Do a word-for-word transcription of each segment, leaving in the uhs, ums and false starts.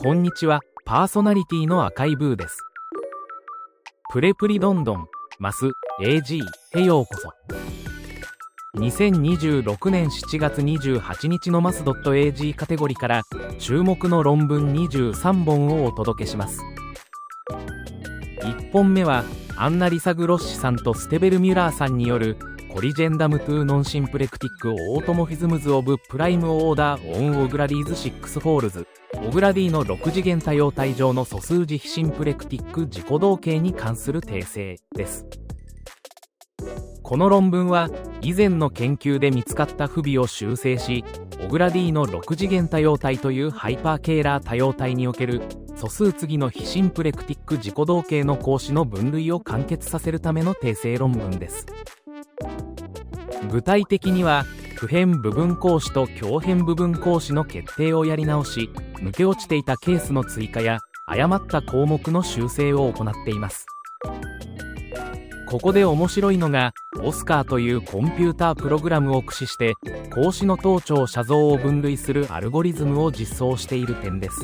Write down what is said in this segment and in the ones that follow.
こんにちは、パーソナリティの赤いブーです。プレプリどんどん、マス、エージー へようこそ。にせんにじゅうろくねんしちがつにじゅうはちにちのマス .ag カテゴリーから注目の論文にじゅうさんぼんをお届けします。いっぽんめはアンナ・リサ・グロッシさんとステベル・ミュラーさんによるコリジェンダム・トゥ・ノンシンプレクティック・オートモフィズムズ・オブ・プライム・オーダー・オン・オグラディーズ・シックス・フォールズオグラディのろく次元多様体上の素数次非シンプレクティック自己同型に関する訂正です。この論文は以前の研究で見つかった不備を修正し、オグラディのろく次元多様体というハイパーケーラー多様体における素数次の非シンプレクティック自己同型の公式の分類を完結させるための訂正論文です。具体的には不変部分公式と強変部分公式の決定をやり直し、抜け落ちていたケースの追加や誤った項目の修正を行っています。ここで面白いのがオスカーというコンピュータープログラムを駆使して公式の等長写像を分類するアルゴリズムを実装している点です。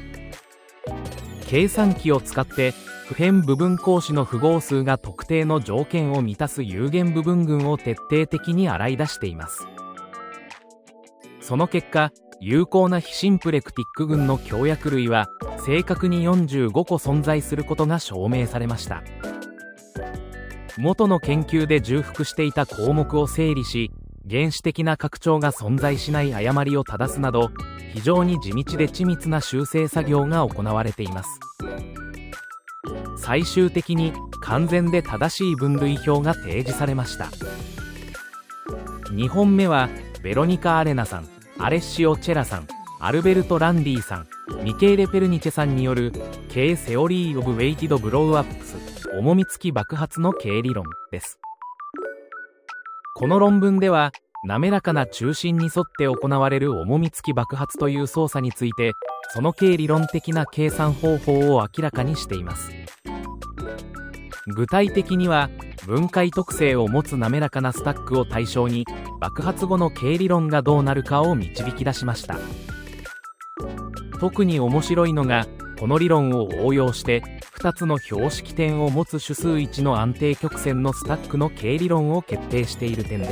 計算機を使って不変部分公式の符号数が特定の条件を満たす有限部分群を徹底的に洗い出しています。その結果、有効な非シンプレクティック群の強約類は正確によんじゅうごこ存在することが証明されました。元の研究で重複していた項目を整理し、原始的な拡張が存在しない誤りを正すなど、非常に地道で緻密な修正作業が行われています。最終的に完全で正しい分類表が提示されました。にほんめはベロニカ・アレナさん、アレッシオ・チェラさん、アルベルト・ランディさん、ミケーレ・ペルニチェさんによる K セオリー・オブ・ウェイティド・ブローアップス重み付き爆発の K 理論です。この論文では滑らかな中心に沿って行われる重み付き爆発という操作について、その K 理論的な計算方法を明らかにしています。具体的には分解特性を持つ滑らかなスタックを対象に爆発後の K 理論がどうなるかを導き出しました。特に面白いのがこの理論を応用してふたつの標識点を持つ主数いちの安定曲線のスタックの K 理論を決定している点です。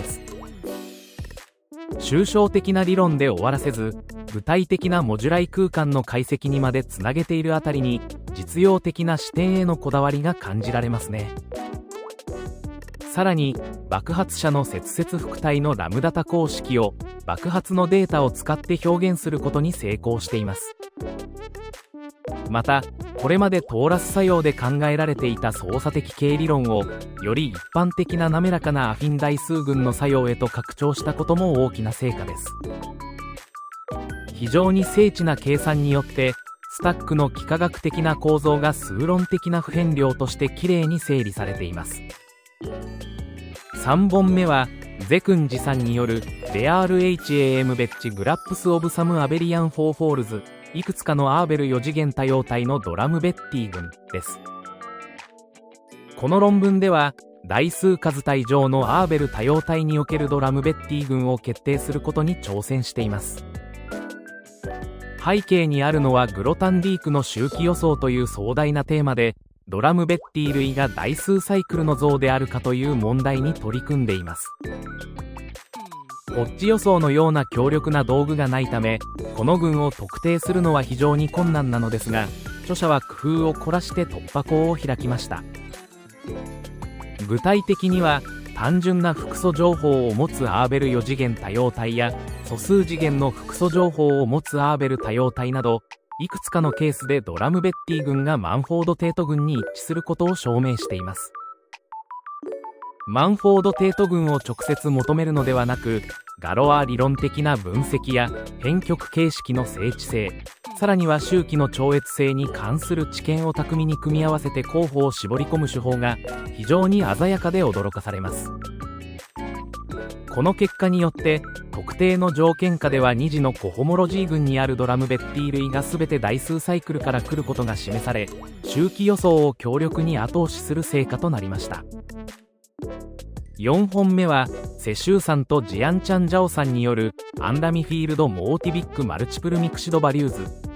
抽象的な理論で終わらせず、具体的なモジュライ空間の解析にまでつなげているあたりに実用的な視点へのこだわりが感じられますね。さらに爆発者の接接複体のラムダ多項式を爆発のデータを使って表現することに成功しています。またこれまでトーラス作用で考えられていた操作的K理論をより一般的な滑らかなアフィン代数群の作用へと拡張したことも大きな成果です。非常に精緻な計算によってスタックの幾何学的な構造が数論的な不変量としてきれいに整理されています。さんぼんめはゼクンジさんによる レアールエイチエーエム ベッチグラップスオブサムアベリアンフォーフォールズいくつかのアーベルよ次元多様体のドラムベッティ群です。この論文では大数数体上のアーベル多様体におけるドラムベッティ群を決定することに挑戦しています。背景にあるのはグロタンディークの周期予想という壮大なテーマで、ドラムベッティ類が大数サイクルの像であるかという問題に取り組んでいます。ホッジ予想のような強力な道具がないため、この群を特定するのは非常に困難なのですが、著者は工夫を凝らして突破口を開きました。具体的には単純な複素情報を持つアーベルよ次元多様体や素数次元の複素情報を持つアーベル多様体など、いくつかのケースでドラムベッティ群がマンフォードテート群に一致することを証明しています。マンフォードテート群を直接求めるのではなく、ガロア理論的な分析や変極形式の精緻性、さらには周期の超越性に関する知見を巧みに組み合わせて候補を絞り込む手法が非常に鮮やかで驚かされます。この結果によって特定の条件下ではに次のコホモロジー群にあるドラムベッティ類が全て大数サイクルから来ることが示され、周期予想を強力に後押しする成果となりました。よんほんめはセシューさんとジアンチャン・ジャオさんによるアンラミフィールド・モーティビック・マルチプル・ミクシド・バリューズ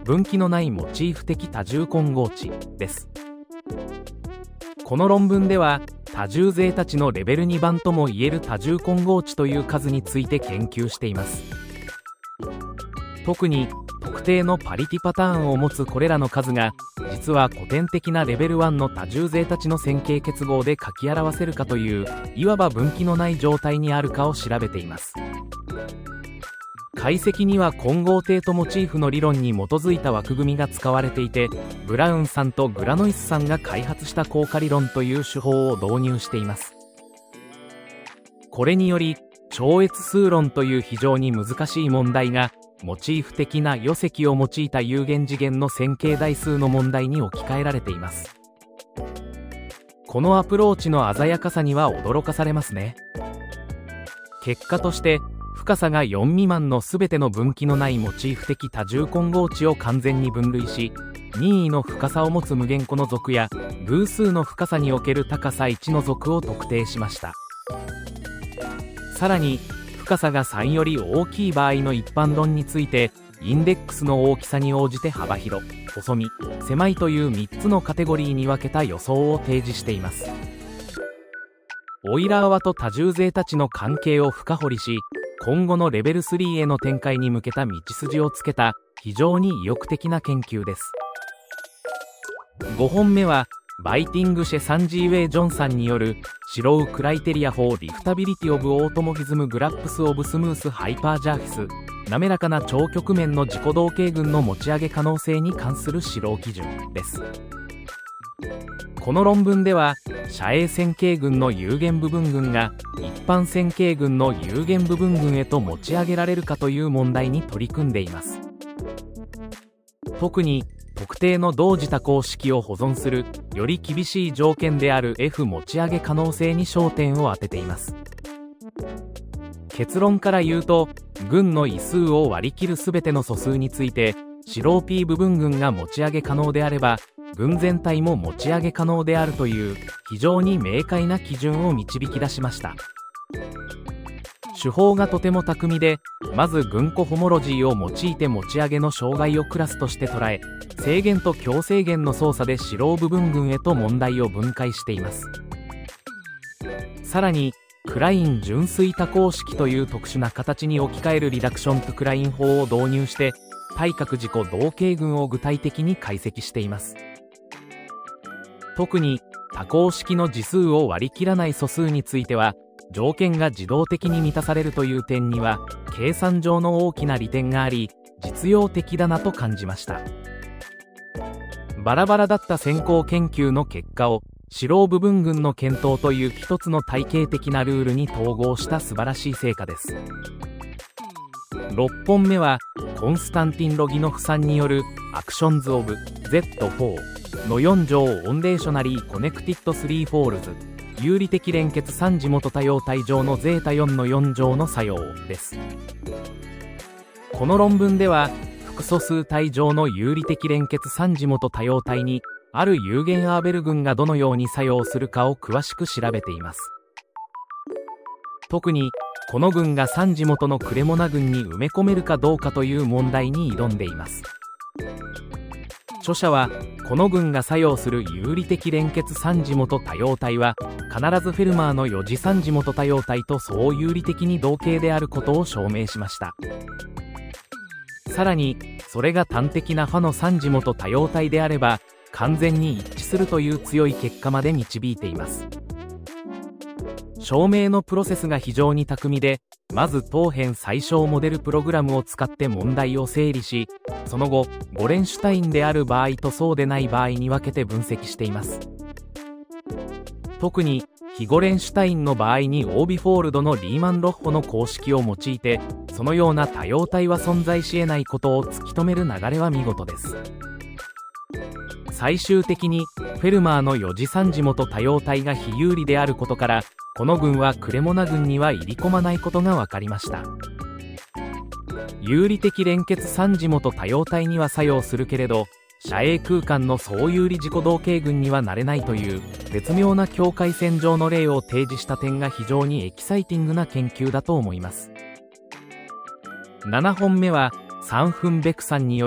分岐のないモチーフ的多重混合値です。この論文では多重ゼータ値のレベルにばんともいえる多重混合値という数について研究しています。特に特定のパリティパターンを持つこれらの数が実は古典的なレベルいちの多重ゼータ値の線形結合で書き表せるかといういわば分岐のない状態にあるかを調べています。解析には混合テートモチーフの理論に基づいた枠組みが使われていて、ブラウンさんとグラノイスさんが開発した効果理論という手法を導入しています。これにより超越数論という非常に難しい問題がモチーフ的な余積を用いた有限次元の線形代数の問題に置き換えられています。このアプローチの鮮やかさには驚かされますね。結果として深さがよん未満のすべての分岐のないモチーフ的多重混合値を完全に分類し、任意の深さを持つ無限個の属や偶数の深さにおける高さいちの属を特定しました。さらに深さがさんより大きい場合の一般論について、インデックスの大きさに応じて幅広、細身、狭いというみっつのカテゴリーに分けた予想を提示しています。オイラー和と多重ゼータ値の関係を深掘りし、今後のレベルスリーへの展開に向けた道筋をつけた非常に意欲的な研究です。ごほんめはバイティングシェ・サンジーウェイ・ジョンさんによるシロウ・クライテリア・フォー・リフタビリティ・オブ・オートモフィズム・グラップス・オブ・スムース・ハイパージャーフィス、滑らかな超曲面の自己同型群の持ち上げ可能性に関する指導基準です。この論文では斜影線形群の有限部分群が一般線形群の有限部分群へと持ち上げられるかという問題に取り組んでいます。特に特定の同時多項式を保存するより厳しい条件である F 持ち上げ可能性に焦点を当てています。結論から言うと、群の異数を割り切るすべての素数について白 P 部分群が持ち上げ可能であれば群全体も持ち上げ可能であるという非常に明快な基準を導き出しました。手法がとても巧みで、まず群個ホモロジーを用いて持ち上げの障害をクラスとして捉え、正弦と強正弦の操作で白部分群へと問題を分解しています。さらにクライン純粋多項式という特殊な形に置き換えるリダクショントゥクライン法を導入して対角自己同型群を具体的に解析しています。特に多項式の次数を割り切らない素数については条件が自動的に満たされるという点には計算上の大きな利点があり実用的だなと感じました。バラバラだった先行研究の結果を白部分群の検討という一つの体系的なルールに統合した素晴らしい成果です。ろっぽんめはコンスタンティン・ロギノフさんによるアクションズ・オブ ゼットフォー のよん乗オンレーショナリー・コネクティッド・スリーフォールズ有理的連結さん次元多様体上のゼータよんのよん乗の作用です。この論文では複素数体上の有理的連結さん次元多様体にある有限アーベル群がどのように作用するかを詳しく調べています。特にこの群がさん次元のクレモナ群に埋め込めるかどうかという問題に挑んでいます。著者はこの群が作用する有理的連結さん次元多様体は必ずフェルマーのよ次さん次元多様体と相有理的に同型であることを証明しました。さらにそれが端的なファのさん次元多様体であれば完全に一致するという強い結果まで導いています。証明のプロセスが非常に巧みで、まず当辺最小モデルプログラムを使って問題を整理し、その後ゴレンシュタインである場合とそうでない場合に分けて分析しています。特に非ゴレンシュタインの場合にオービフォールドのリーマン・ロッホの公式を用いてそのような多様体は存在し得ないことを突き止める流れは見事です。最終的にフェルマーのよ次さん次元多様体が非有利であることからこの群はクレモナ群には入り込まないことが分かりました。有理的連結さん次元多様体には作用するけれど斜影空間の相有理自己同型群にはなれないという絶妙な境界線上の例を提示した点が非常にエキサイティングな研究だと思います。ななほんめはサン・フンベクさんによる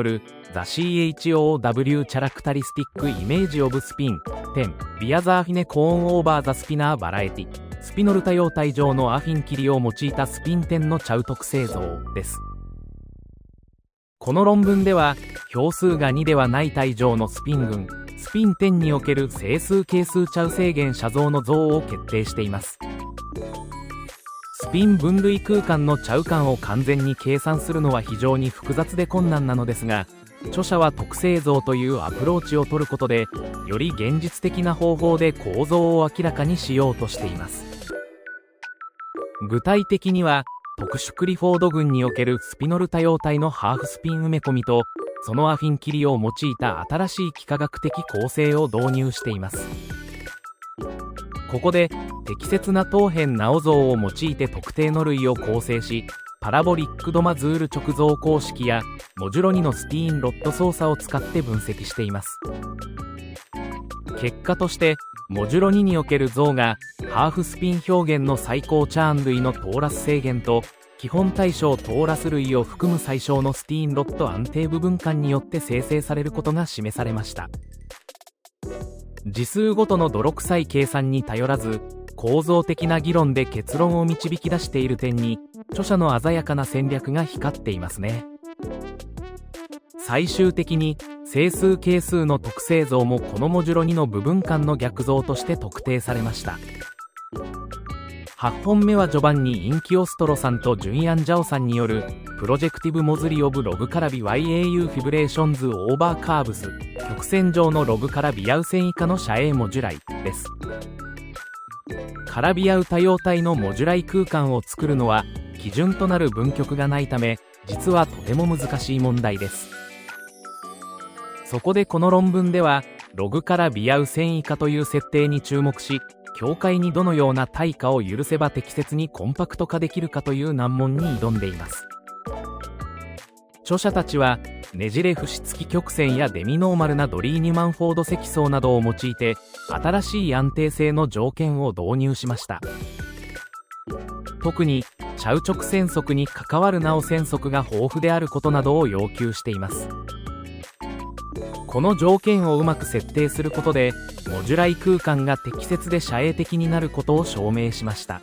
The シーエイチオーダブリュー Characteristic Image of Spin テン Via the Affine Cone over the Spinner Variety スピノル多様体上のアフィン切りを用いたスピン点のチャウ特性像です。この論文では票数がにではない体上のスピン群スピン点における整数係数チャウ制限写像の像を決定しています。スピン分類空間のチャウ間を完全に計算するのは非常に複雑で困難なのですが、著者は特性像というアプローチを取ることでより現実的な方法で構造を明らかにしようとしています。具体的には特殊クリフォード群におけるスピノル多様体のハーフスピン埋め込みとそのアフィン切りを用いた新しい幾何学的構成を導入しています。ここで適切な等辺直像を用いて特定の類を構成し、パラボリックドマズール直像公式やモジュロにのスティーンロット操作を使って分析しています。結果としてモジュロににおける像がハーフスピン表現の最高チャーン類のトーラス制限と基本対象トーラス類を含む最小のスティーンロット安定部分間によって生成されることが示されました。次数ごとの泥臭い計算に頼らず構造的な議論で結論を導き出している点に著者の鮮やかな戦略が光っていますね。最終的に整数係数の特性像もこのモジュロにの部分間の逆像として特定されました。はちほんめは序盤にインキオストロさんとジュンヤン・ジャオさんによるプロジェクティブモズリオブログカラビ ワイエーユー フィブレーションズオーバーカーブス曲線上のログカラビアウ線以下の遮影モジュライです。カラビアウ多様体のモジュライ空間を作るのは基準となる分極がないため実はとても難しい問題です。そこでこの論文ではログからビアウ線以下という設定に注目し、境界にどのような対価を許せば適切にコンパクト化できるかという難問に挑んでいます。著者たちはねじれ節付き曲線やデミノーマルなドリー・ニュマンフォード積層などを用いて新しい安定性の条件を導入しました。特にチャウ直線則に関わるナオ線則が豊富であることなどを要求しています。この条件をうまく設定することでモジュライ空間が適切で遮影的になることを証明しました。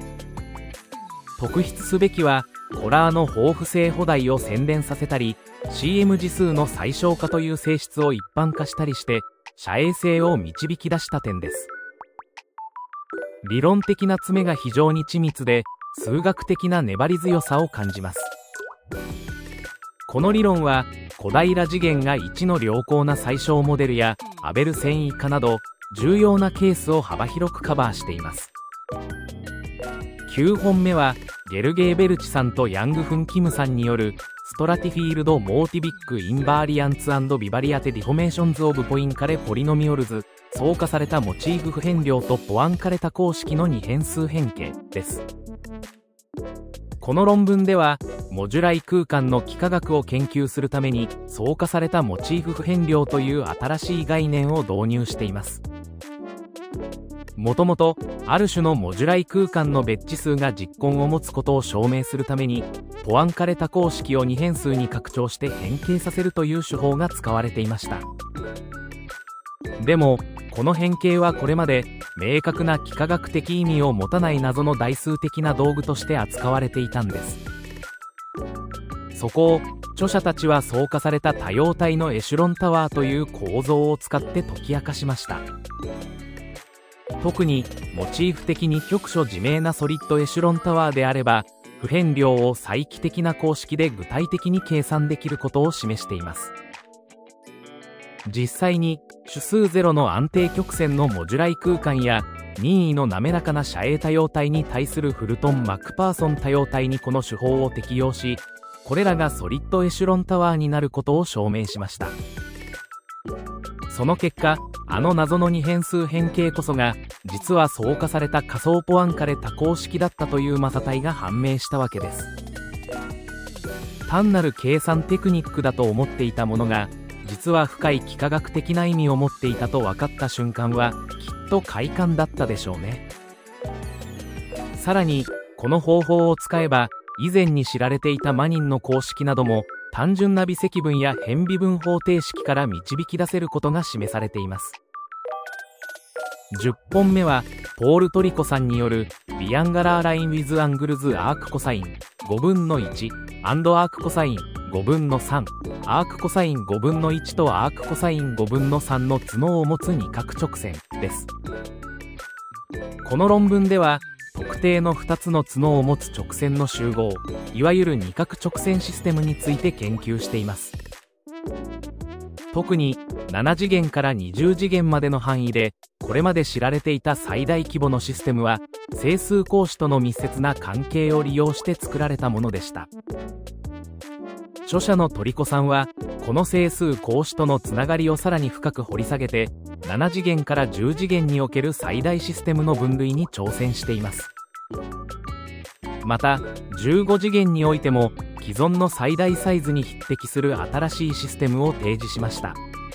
特筆すべきはコラーの豊富性補題を洗練させたり シーエム 次数の最小化という性質を一般化したりして遮影性を導き出した点です。理論的な詰めが非常に緻密で数学的な粘り強さを感じます。この理論は小平次元がいちの良好な最小モデルやアベル線以下など重要なケースを幅広くカバーしています。きゅうほんめはゲルゲーベルチさんとヤングフン・キムさんによるストラティフィールド・モーティビック・インバーリアンツ&ビバリアテ・ディフォメーションズ・オブ・ポインカレ・ポリノミオルズ相化されたモチーフ不変量とポアンカレ多項式の二変数変形です。この論文ではモジュライ空間の幾何学を研究するために相化されたモチーフ不変量という新しい概念を導入しています。もともとある種のモジュライ空間の別置数が実根を持つことを証明するためにポアンカレ多項式を二変数に拡張して変形させるという手法が使われていました。でもこの変形はこれまで明確な幾何学的意味を持たない謎の代数的な道具として扱われていたんです。そこを著者たちは相化された多様体のエシュロンタワーという構造を使って解き明かしました。特にモチーフ的に局所自明なソリッドエシュロンタワーであれば不変量を再帰的な公式で具体的に計算できることを示しています。実際に主数ゼロの安定曲線のモジュライ空間や任意の滑らかな遮影多様体に対するフルトン・マクパーソン多様体にこの手法を適用し、これらがソリッドエシュロンタワーになることを証明しました。その結果あの謎の二変数変形こそが実は相化された仮想ポアンカレ多項式だったというマサ体が判明したわけです。単なる計算テクニックだと思っていたものが実は深い幾何学的な意味を持っていたと分かった瞬間はきっと快感だったでしょうね。さらにこの方法を使えば以前に知られていたマニンの公式なども単純な微積分や変微分方程式から導き出せることが示されています。じゅっぽんめはポール・トリコさんによるビアンガラーライン with angles アークコサインごぶんのいち and アークコサインごぶんのさん、アークコサインごぶんのいちとアークコサインごぶんのさんの角を持つ二角直線です。この論文では特定のふたつの角を持つ直線の集合、いわゆる二角直線システムについて研究しています。特になな次元からにじゅう次元までの範囲でこれまで知られていた最大規模のシステムは整数格子との密接な関係を利用して作られたものでした。著者のトリコさんはこの整数格子とのつながりをさらに深く掘り下げてなな次元からじゅう次元における最大システムの分類に挑戦しています。またじゅうご次元においても既存の最大サイズに匹敵する新しいシステムを提示しました。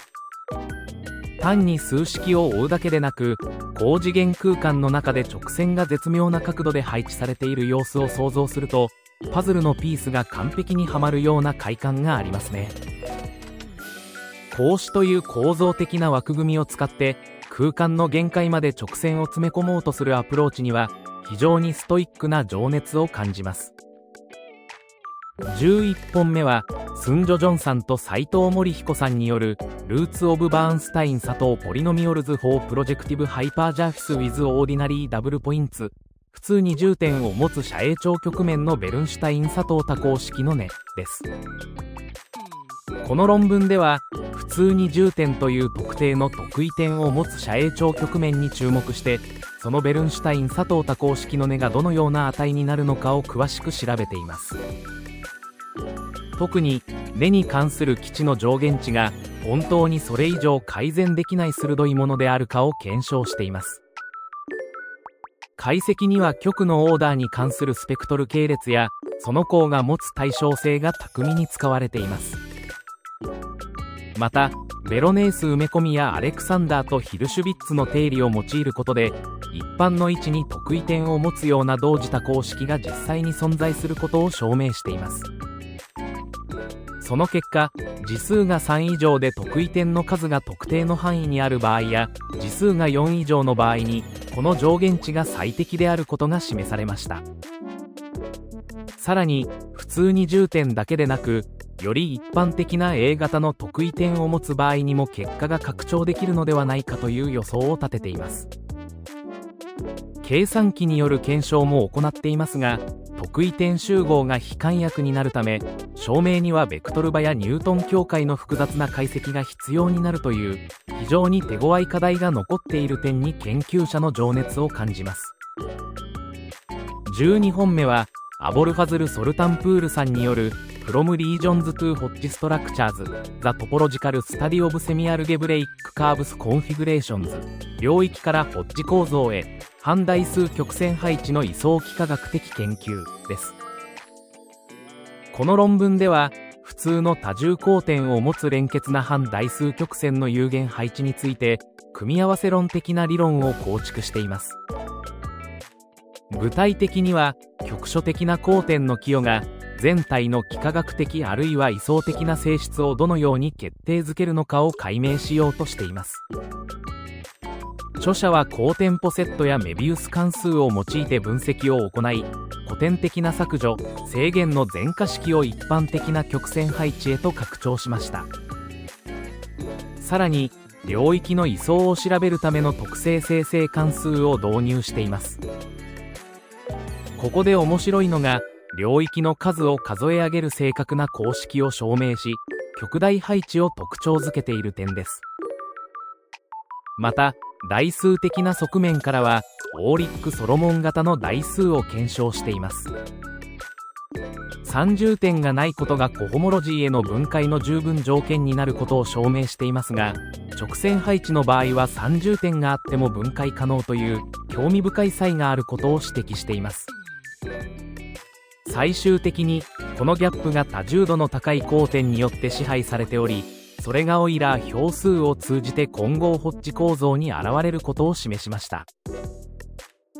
単に数式を追うだけでなく高次元空間の中で直線が絶妙な角度で配置されている様子を想像するとパズルのピースが完璧にはまるような快感がありますね。格子という構造的な枠組みを使って空間の限界まで直線を詰め込もうとするアプローチには非常にストイックな情熱を感じます。じゅういっぽんめはスンジョ・ジョンさんと斉藤森彦さんによるルーツ・オブ・バーンスタイン佐藤ポリノミオルズ・フォー・プロジェクティブ・ハイパージャーフィス・ウィズ・オーディナリー・ダブル・ポインツ普通二重点を持つ斜影長曲面のベルンシュタイン佐藤多項式の根です。この論文では普通二重点という特定の特異点を持つ斜影長曲面に注目してそのベルンシュタイン佐藤多項式の根がどのような値になるのかを詳しく調べています。特に根に関する基地の上限値が本当にそれ以上改善できない鋭いものであるかを検証しています。解析には極のオーダーに関するスペクトル系列やその項が持つ対称性が巧みに使われています。またベロネース埋め込みやアレクサンダーとヒルシュビッツの定理を用いることで一般の位置に特異点を持つような同時多項式が実際に存在することを証明しています。その結果次数がさん以上で特異点の数が特定の範囲にある場合や次数がよん以上の場合にこの上限値が最適であることが示されました。さらに普通二重点だけでなくより一般的な エー 型の特異点を持つ場合にも結果が拡張できるのではないかという予想を立てています。計算機による検証も行っていますが特異点集合が非簡約になるため証明にはベクトル場やニュートン境界の複雑な解析が必要になるという非常に手強い課題が残っている点に研究者の情熱を感じます。じゅうにほんめはアボルファズル・ソルタンプールさんによる From Regions to Hodge Structures The Topological Study of Semi-Algebraic Curves Configurations 領域からホッジ構造へ半代数曲線配置の位相幾何学的研究です。この論文では普通の多重交点を持つ連結な半代数曲線の有限配置について組み合わせ論的な理論を構築しています。具体的には局所的な交点の寄与が全体の幾何学的あるいは位相的な性質をどのように決定づけるのかを解明しようとしています。著者は高テンポセットやメビウス関数を用いて分析を行い古典的な削除制限の全化式を一般的な曲線配置へと拡張しました。さらに領域の位相を調べるための特性生成関数を導入しています。ここで面白いのが領域の数を数え上げる正確な公式を証明し極大配置を特徴づけている点です。また代数的な側面からはオーリック・ソロモン型の代数を検証しています。さん重点がないことがコホモロジーへの分解の十分条件になることを証明していますが直線配置の場合はさん重点があっても分解可能という興味深い差異があることを指摘しています。最終的にこのギャップが多重度の高い交点によって支配されておりそれがオイラー票数を通じて混合ホッジ構造に現れることを示しました。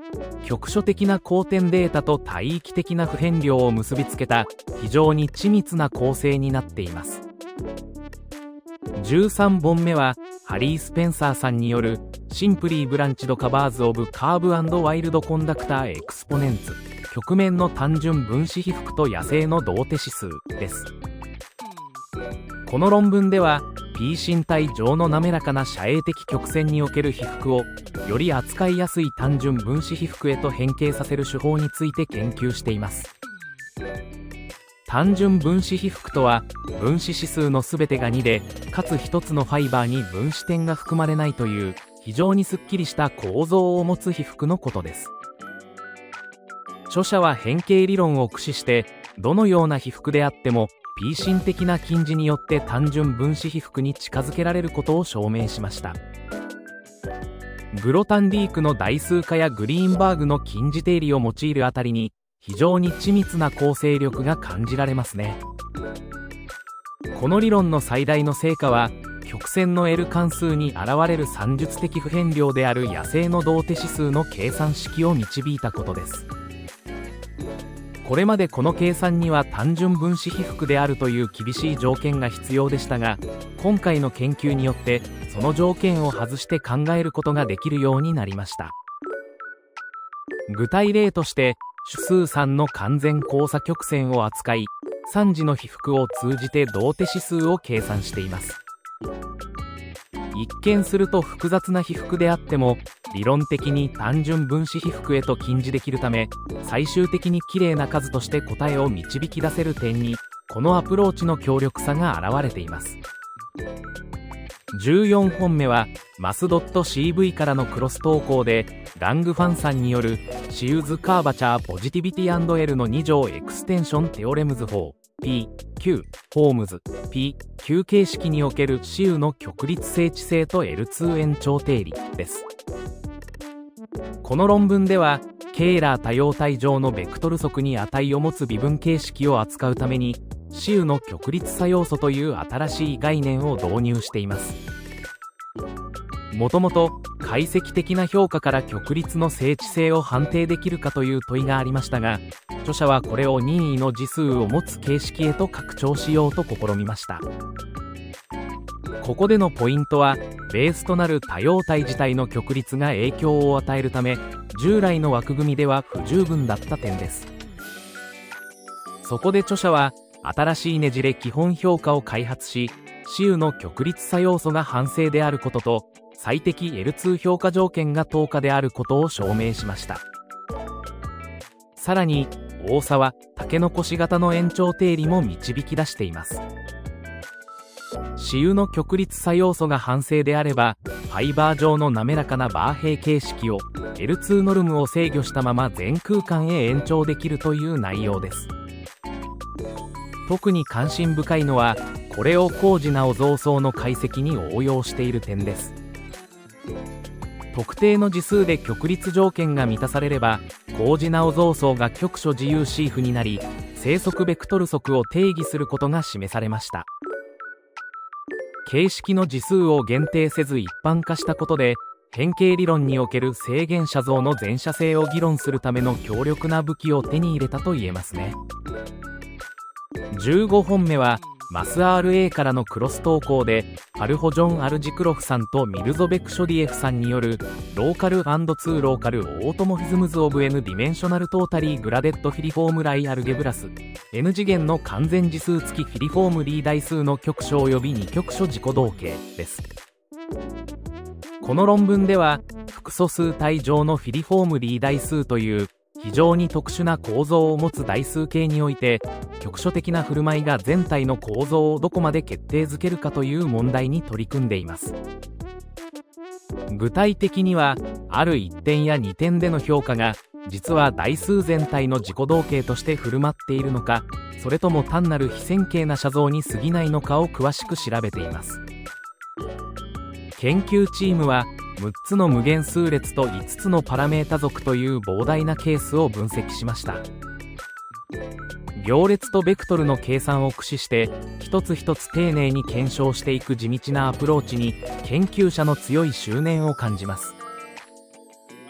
局所的な交点データと帯域的な不変量を結びつけた非常に緻密な構成になっています。じゅうさんぼんめはハリー・スペンサーさんによるシンプリー・ブランチド・カバーズ・オブ・カーブ&ワイルド・コンダクター・エクスポネンツ、曲面の単純分子被覆と野生の同手指数です。この論文では P 身体上の滑らかな遮影的曲線における被覆をより扱いやすい単純分子被覆へと変形させる手法について研究しています。単純分子被覆とは分子指数のすべてがにでかつひとつのファイバーに分子点が含まれないという非常にすっきりした構造を持つ被覆のことです。著者は変形理論を駆使してどのような被覆であっても P 身的な近似によって単純分子被覆に近づけられることを証明しました。グロタンディークの代数化やグリーンバーグの近似定理を用いるあたりに非常に緻密な構成力が感じられますね。この理論の最大の成果は曲線の L 関数に現れる算術的不変量である野生の同手指数の計算式を導いたことです。これまでこの計算には単純分子被覆であるという厳しい条件が必要でしたが、今回の研究によってその条件を外して考えることができるようになりました。具体例として主数さんの完全交差曲線を扱いさん次の被覆を通じて同手指数を計算しています。一見すると複雑な被覆であっても理論的に単純分子被覆へと近似できるため最終的にきれいな数として答えを導き出せる点にこのアプローチの強力さが現れています。じゅうよんほんめはマスドット シーブイ からのクロス投稿でラングファンさんによるシウズカーバチャーポジティビティ &L のに乗エクステンションテオレムズ法 P、Q、ホームズ P、Q 形式におけるシウの極律整地性と エルツー 延長定理です。この論文ではケーラー多様体上のベクトル則に値を持つ微分形式を扱うためにシウの極律作用素という新しい概念を導入しています。もともと解析的な評価から極律の整地性を判定できるかという問いがありましたが、著者はこれを任意の次数を持つ形式へと拡張しようと試みました。ここでのポイントはベースとなる多様体自体の極律が影響を与えるため従来の枠組みでは不十分だった点です。そこで著者は新しいねじれ基本評価を開発しシウの極律作用素が反正であることと最適 エルツー 評価条件が等価であることを証明しました。さらに大沢タケノコシ型の延長定理も導き出しています。シウの極律作用素が反正であればファイバー上の滑らかなバーヘイ形式を エルツー ノルムを制御したまま全空間へ延長できるという内容です。特に関心深いのはこれを高次直増層の解析に応用している点です。特定の次数で極律条件が満たされれば高次直増層が局所自由シーフになり生息ベクトル則を定義することが示されました。形式の次数を限定せず一般化したことで変形理論における制限写像の全写性を議論するための強力な武器を手に入れたと言えますね。じゅうごほんめはマス アールエー からのクロス投稿でファルホジョン・アルジクロフさんとミルゾベクショディエフさんによるローカル&ツーローカルオートモフィズムズ・オブ N ディメンショナルトータリーグラデッドフィリフォームライアルゲブラス N 次元の完全次数付きフィリフォームリー代数の局所及び二局所自己同型です。この論文では複素数体上のフィリフォームリー代数という非常に特殊な構造を持つ代数形において局所的な振る舞いが全体の構造をどこまで決定づけるかという問題に取り組んでいます。具体的にはあるいってんやにてんでの評価が実は代数全体の自己同型として振る舞っているのかそれとも単なる非線形な写像に過ぎないのかを詳しく調べています。研究チームはむっつの無限数列といつつのパラメータ属という膨大なケースを分析しました。行列とベクトルの計算を駆使して一つ一つ丁寧に検証していく地道なアプローチに研究者の強い執念を感じます。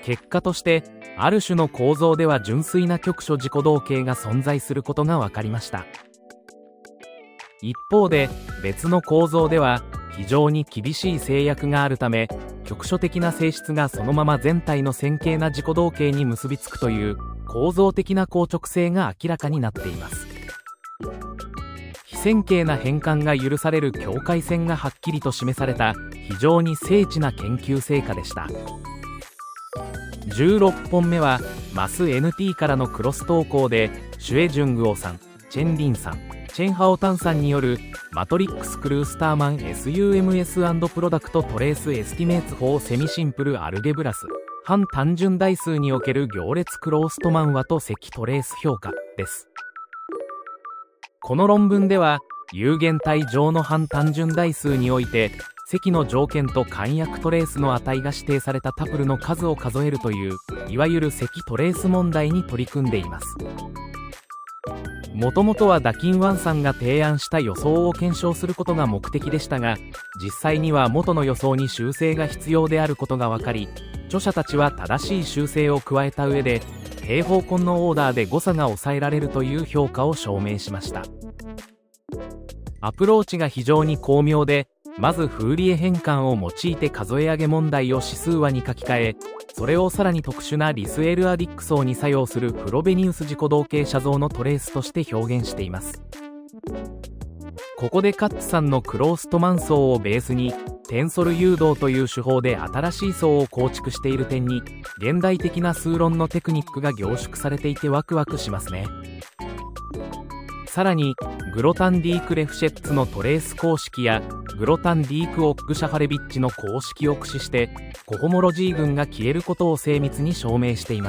結果としてある種の構造では純粋な局所自己同型が存在することが分かりました。一方で別の構造では非常に厳しい制約があるため、局所的な性質がそのまま全体の線形な自己同型に結びつくという構造的な硬直性が明らかになっています。非線形な変換が許される境界線がはっきりと示された非常に精緻な研究成果でした。じゅうろっぽんめはマス エヌティー からのクロス投稿でシュエ・ジュングオさん、チェン・リンさん、チェン・ハオタンさんによるマトリックス・クルースターマン エスユーエムエス& プロダクトトレースエスティメーツ法セミシンプルアルゲブラス半単純代数における行列クローストマン和と積トレース評価です。この論文では有限体上の半単純代数において積の条件と簡約トレースの値が指定されたタプルの数を数えるといういわゆる積トレース問題に取り組んでいます。もともとはダキンワンさんが提案した予想を検証することが目的でしたが、実際には元の予想に修正が必要であることが分かり、著者たちは正しい修正を加えた上で平方根のオーダーで誤差が抑えられるという評価を証明しました。アプローチが非常に巧妙で、まずフーリエ変換を用いて数え上げ問題を指数和に書き換え、それをさらに特殊なリスエルアディック層に作用するフロベニウス自己同型写像のトレースとして表現しています。ここでカッツさんのクローストマン層をベースにテンソル誘導という手法で新しい層を構築している点に現代的な数論のテクニックが凝縮されていてワクワクしますね。さらにグロタン・ディーク・レフシェッツのトレース公式やグロタン・ディーク・オッグシャファレビッチの公式を駆使してコホモロジー群が消えることを精密に証明しています。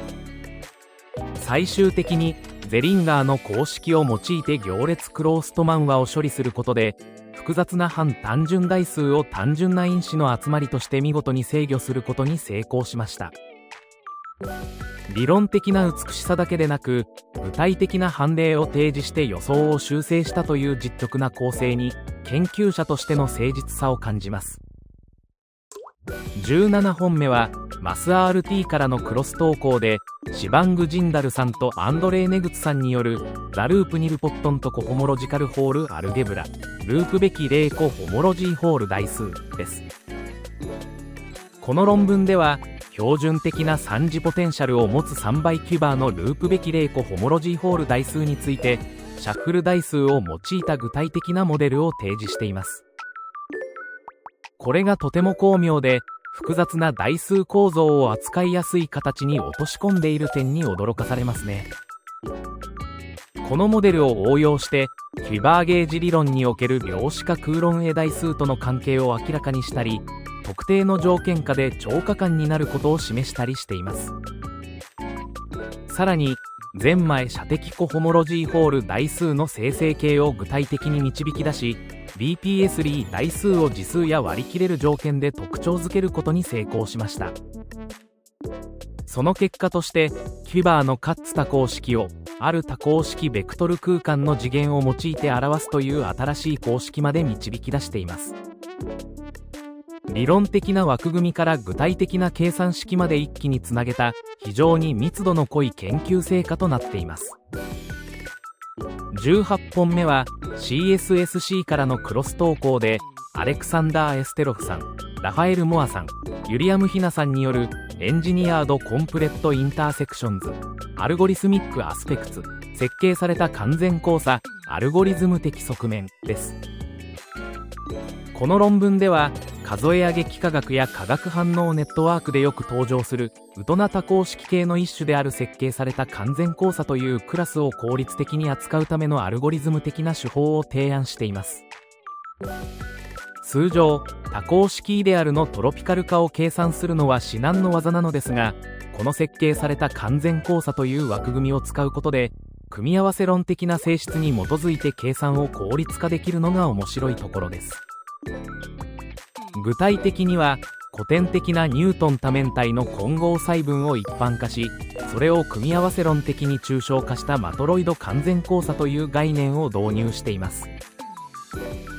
最終的にゼリンガーの公式を用いて行列クローストマン和を処理することで複雑な半単純代数を単純な因子の集まりとして見事に制御することに成功しました。理論的な美しさだけでなく具体的な判例を提示して予想を修正したという実直な構成に研究者としての誠実さを感じます。じゅうななほんめはマス アールティー からのクロス投稿でシバング・ジンダルさんとアンドレー・ネグツさんによるザループ・ニルポットンとコホモロジカルホール・アルゲブラループべき零個ホモロジーホール代数です。この論文では標準的な三次ポテンシャルを持つさんばいキュバーのループべき零個ホモロジーホール代数についてシャッフル代数を用いた具体的なモデルを提示しています。これがとても巧妙で複雑な代数構造を扱いやすい形に落とし込んでいる点に驚かされますね。このモデルを応用してキュバーゲージ理論における量子化空論 A 代数との関係を明らかにしたり、特定の条件下で超過間になることを示したりしています。さらにゼンマイ射的コホモロジーホール代数の生成形を具体的に導き出し ビーピーエススリー 代数を次数や割り切れる条件で特徴づけることに成功しました。その結果としてキュバーのカッツ多項式をある多項式ベクトル空間の次元を用いて表すという新しい公式まで導き出しています。理論的な枠組みから具体的な計算式まで一気につなげた非常に密度の濃い研究成果となっています。じゅうはっぽんめは シーエスエスシー からのクロス投稿でアレクサンダー・エステロフさん、ラファエル・モアさん、ユリアム・ヒナさんによるエンジニアード・コンプレット・インターセクションズアルゴリスミック・アスペクツ設計された完全交差アルゴリズム的側面です。この論文では数え上げ幾何学や化学反応ネットワークでよく登場するウトナ多項式系の一種である設計された完全交差というクラスを効率的に扱うためのアルゴリズム的な手法を提案しています。通常多項式イデアルのトロピカル化を計算するのは至難の業なのですが、この設計された完全交差という枠組みを使うことで組み合わせ論的な性質に基づいて計算を効率化できるのが面白いところです。具体的には古典的なニュートン多面体の混合細分を一般化し、それを組み合わせ論的に抽象化したマトロイド完全交差という概念を導入しています。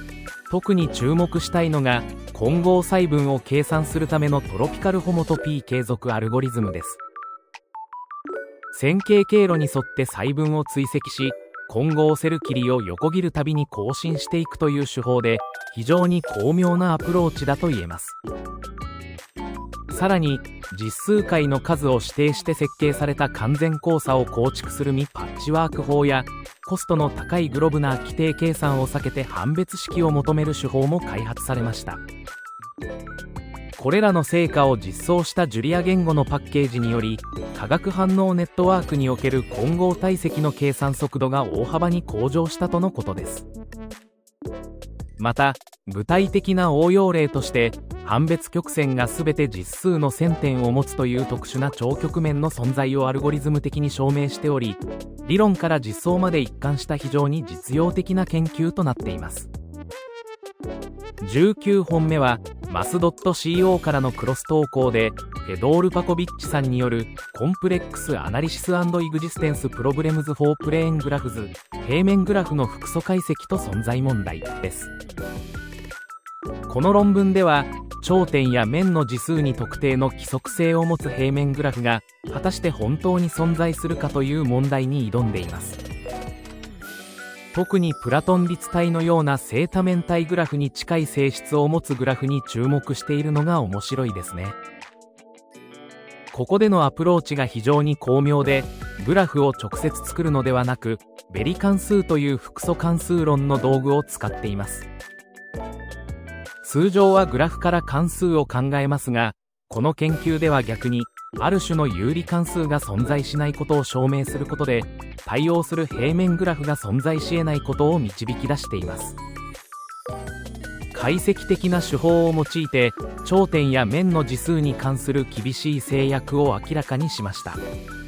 特に注目したいのが混合細分を計算するためのトロピカルホモト P 継続アルゴリズムです。線形経路に沿って細分を追跡し、混合セル切りを横切るたびに更新していくという手法で、非常に巧妙なアプローチだと言えます。さらに実数回の数を指定して設計された完全交差を構築する未パッチワーク法や、コストの高いグロブナー規定計算を避けて判別式を求める手法も開発されました。これらの成果を実装したジュリア言語のパッケージにより、化学反応ネットワークにおける混合体積の計算速度が大幅に向上したとのことです。また具体的な応用例として、判別曲線が全て実数の線点を持つという特殊な超曲面の存在をアルゴリズム的に証明しており、理論から実装まで一貫した非常に実用的な研究となっています。じゅうきゅうほんめは マスドットシーオー からのクロス投稿で、フェドール・パコビッチさんによるコンプレックス・アナリシス・アンド・イグジステンス・プロブレムズ・フォー・プレーン・グラフズ、平面グラフの複素解析と存在問題です。この論文では、頂点や面の次数に特定の規則性を持つ平面グラフが果たして本当に存在するかという問題に挑んでいます。特にプラトン立体のような正多面体グラフに近い性質を持つグラフに注目しているのが面白いですね。ここでのアプローチが非常に巧妙で、グラフを直接作るのではなく、ベリ関数という複素関数論の道具を使っています。通常はグラフから関数を考えますが、この研究では逆にある種の有理関数が存在しないことを証明することで、対応する平面グラフが存在し得ないことを導き出しています。解析的な手法を用いて、頂点や面の次数に関する厳しい制約を明らかにしました。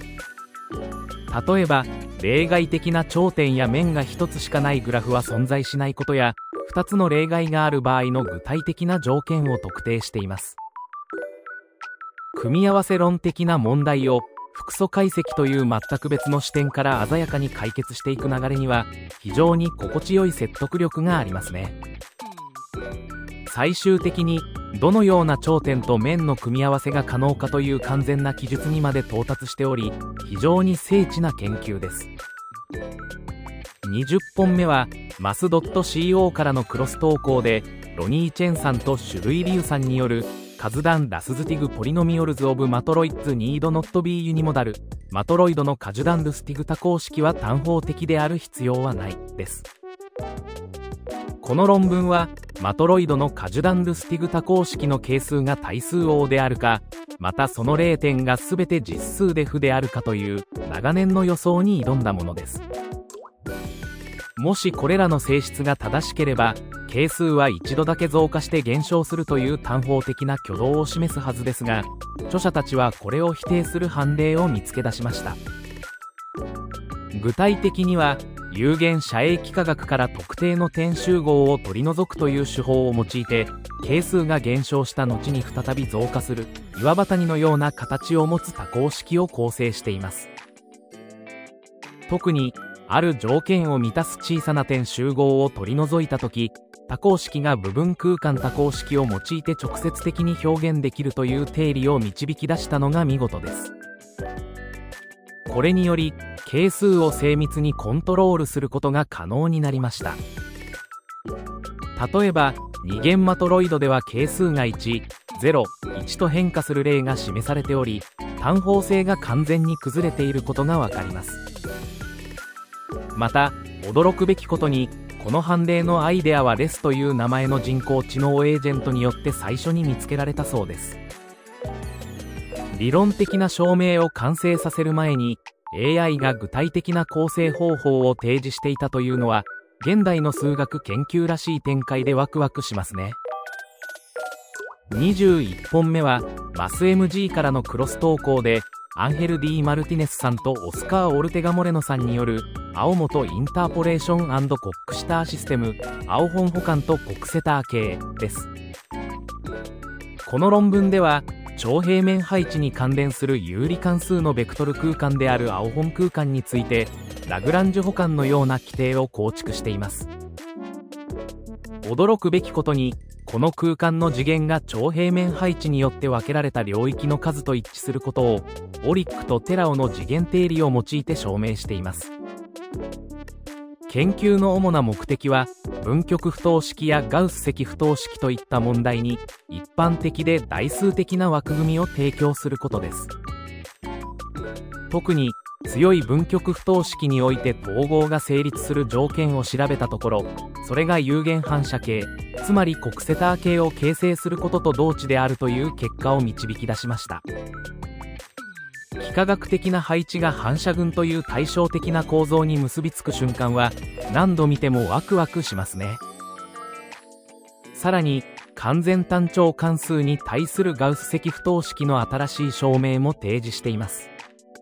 例えば例外的な頂点や面がひとつしかないグラフは存在しないことや、ふたつの例外がある場合の具体的な条件を特定しています。組み合わせ論的な問題を複素解析という全く別の視点から鮮やかに解決していく流れには、非常に心地よい説得力がありますね。最終的にどのような頂点と面の組み合わせが可能かという完全な記述にまで到達しており、非常に精緻な研究です。にじゅっぽんめは マスドットシーオー からのクロス投稿で、ロニー・チェンさんとシュルイ・リュウさんによるカズダン・ラスズティグ・ポリノミオルズ・オブ・マトロイッズ・ニード・ノット・ビー・ユニモダル、マトロイドのカジュダン・ルスティグ多項式は単方的である必要はないです。この論文はマトロイドのカジュダン・ルスティグ多項式の係数が対数応であるか、またそのれいてんが全て実数で負であるかという長年の予想に挑んだものです。もしこれらの性質が正しければ、係数は一度だけ増加して減少するという単方的な挙動を示すはずですが、著者たちはこれを否定する判例を見つけ出しました。具体的には有限遮影幾何学から特定の点集合を取り除くという手法を用いて、係数が減少した後に再び増加する岩場谷のような形を持つ多項式を構成しています。特にある条件を満たす小さな点集合を取り除いたとき、多項式が部分空間多項式を用いて直接的に表現できるという定理を導き出したのが見事です。これにより係数を精密にコントロールすることが可能になりました。例えば二元マトロイドでは係数がいち、ゼロ、いちと変化する例が示されており、単方性が完全に崩れていることがわかります。また驚くべきことに、この判例のアイデアはレスという名前の人工知能エージェントによって最初に見つけられたそうです。理論的な証明を完成させる前に エーアイ が具体的な構成方法を提示していたというのは、現代の数学研究らしい展開でワクワクしますね。にじゅういっぽんめは マスエムジー からのクロス投稿で、アンヘル・ディ・マルティネスさんとオスカー・オルテガ・モレノさんによる青本インターポレーション&コックシターシステム、青本補完とコックセター系です。この論文では長平面配置に関連する有理関数のベクトル空間である青本空間について、ラグランジュ補完のような規定を構築しています。 驚くべきことに、この空間の次元が超平面配置によって分けられた領域の数と一致することを、オリックとテラオの次元定理を用いて証明しています。研究の主な目的は、分極不等式やガウス積不等式といった問題に一般的で代数的な枠組みを提供することです。特に強い分極不等式において統合が成立する条件を調べたところ、それが有限反射系、つまりコクセター系を形成することと同値であるという結果を導き出しました。幾何学的な配置が反射群という対照的な構造に結びつく瞬間は何度見てもワクワクしますね。さらに完全単調関数に対するガウス積不等式の新しい証明も提示しています。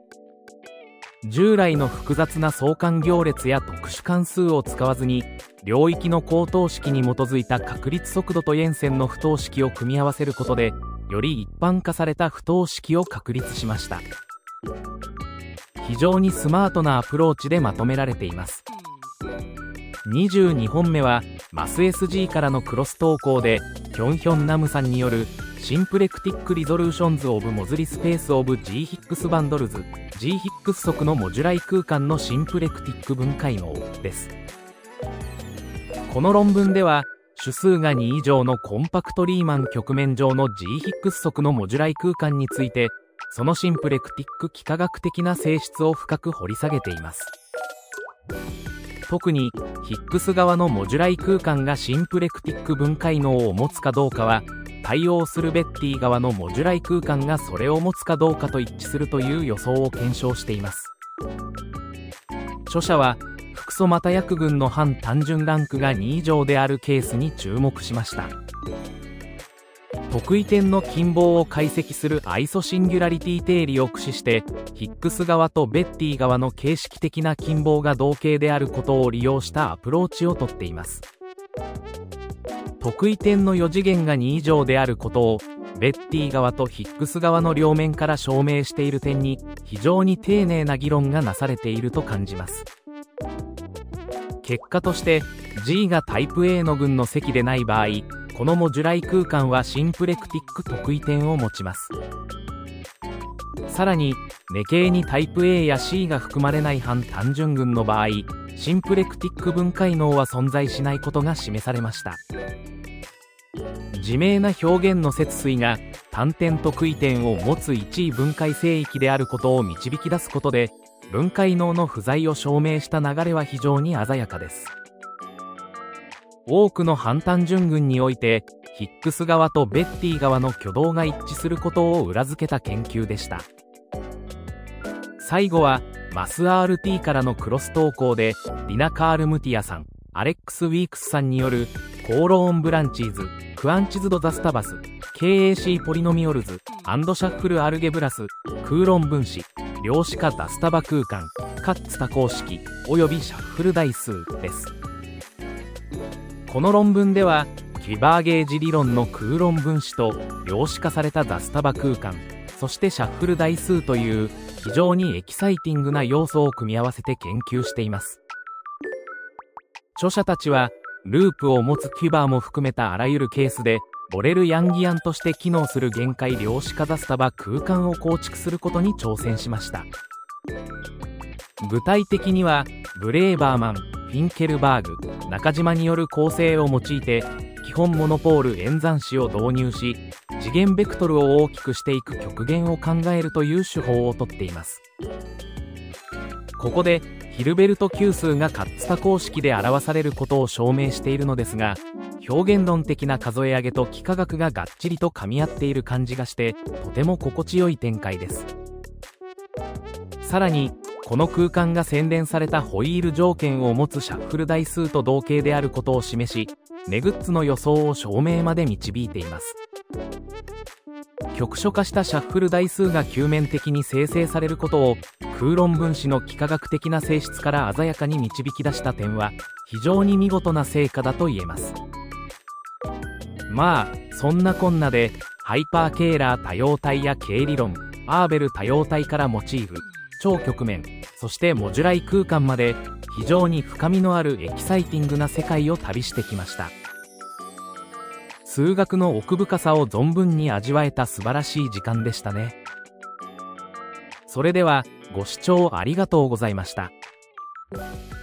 従来の複雑な相関行列や特殊関数を使わずに、領域の高等式に基づいた確率速度と燗線の不等式を組み合わせることで、より一般化された不等式を確立しました。非常にスマートなアプローチでまとめられています。にじゅうにほんめはマス エスジー からのクロス投稿でキョンヒョンナムさんによるシンプレクティックリゾリューションズオブモズリスペースオブ G ヒックスバンドルズ G ヒックス則のモジュライ空間のシンプレクティック分解能です。この論文では主数がに以上のコンパクトリーマン局面上の G ヒックス則のモジュライ空間について、そのシンプレクティック幾何学的な性質を深く掘り下げています。特にヒックス側のモジュライ空間がシンプレクティック分解能を持つかどうかは、対応するベッティ側のモジュライ空間がそれを持つかどうかと一致するという予想を検証しています。著者は複素又役群の反単純ランクがに以上であるケースに注目しました。特異点の近傍を解析するアイソシンギュラリティ定理を駆使してヒックス側とベッティ側の形式的な近傍が同型であることを利用したアプローチをとっています。特異点のよ次元がに以上であることをベッティ側とヒックス側の両面から証明している点に非常に丁寧な議論がなされていると感じます。結果として G がタイプ A の群の積でない場合、このモジュライ空間はシンプレクティック特異点を持ちます。さらに根形にタイプ A や C が含まれない反単純群の場合、シンプレクティック分解能は存在しないことが示されました。自明な表現の節水が単点特異点を持つ一位分解聖域であることを導き出すことで、分解能の不在を証明した流れは非常に鮮やかです。多くの反単純群においてヒックス側とベッティ側の挙動が一致することを裏付けた研究でした。最後はマス アールティー からのクロス投稿でリナ・カールムティアさん、アレックス・ウィークスさんによるコーローン・ブランチーズ、クアンチズド・ザスタバス、ケーエーシー ポリノミオルズ、アンドシャッフル・アルゲブラス、クーロン分子、量子化ダスタバ空間、カッツ多項式およびシャッフル代数です。この論文ではキュバーゲージ理論のクーロン分子と量子化されたダスタバ空間、そしてシャッフル代数という非常にエキサイティングな要素を組み合わせて研究しています。著者たちはループを持つキュバーも含めたあらゆるケースでボレル・ヤンギアンとして機能する限界量子化ダスタバ空間を構築することに挑戦しました。具体的にはブレーバーマン、フィンケルバーグ、中島による構成を用いて基本モノポール演算子を導入し、次元ベクトルを大きくしていく極限を考えるという手法をとっています。ここでヒルベルト級数がカッツ多項式で表されることを証明しているのですが、表現論的な数え上げと幾何学ががっちりと噛み合っている感じがしてとても心地よい展開です。さらにこの空間が洗練されたホイール条件を持つシャッフル代数と同型であることを示し、ネグッツの予想を証明まで導いています。局所化したシャッフル代数が球面的に生成されることをクーロン分子の幾何学的な性質から鮮やかに導き出した点は非常に見事な成果だと言えます。まあそんなこんなでハイパーケーラー多様体や経理論、アーベル多様体からモチーフ、超局面、そしてモジュライ空間まで非常に深みのあるエキサイティングな世界を旅してきました。 数学の奥深さを存分に味わえた素晴らしい時間でしたね。それではご視聴ありがとうございました。